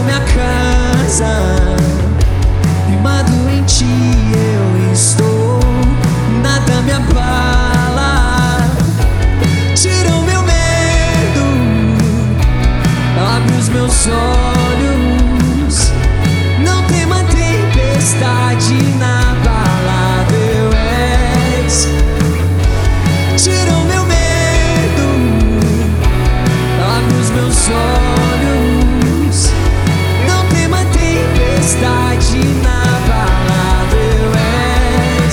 minha casa, firmado em ti eu estou. Nada me abala, tira o meu medo, abre os meus olhos. Não tema tempestade inabalável és. Tira o meu medo, abre os meus olhos. Não tema tempestade inabalável és.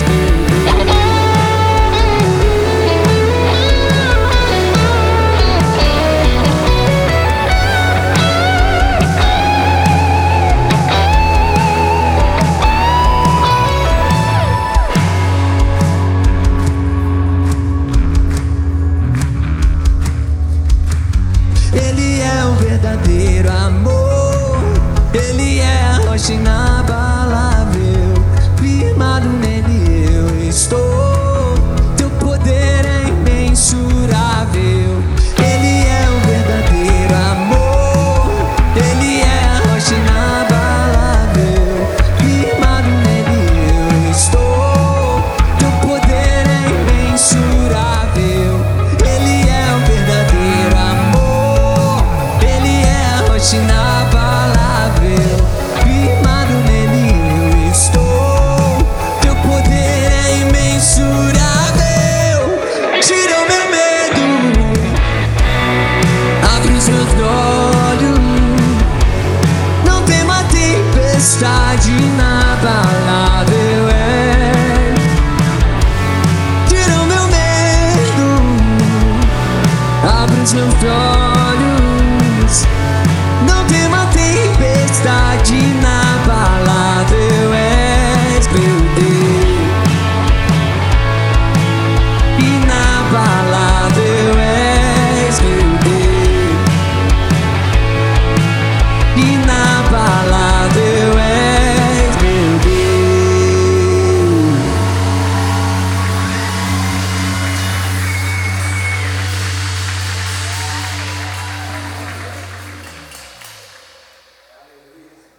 Ele é o verdadeiro amor, Ele é a rocha inabalável. Firmado nele eu estou, teu poder é imensurável. Ele é o verdadeiro amor, Ele é a rocha inabalável. Firmado nele eu estou, teu poder é imensurável. Ele é o verdadeiro amor, Ele é a rocha inabalável. Firmado nele eu estou, teu poder é imensurável. Tira o meu medo, abre os meus olhos. Não tema tempestade inabalável é. Tira o meu medo, abre os meus olhos.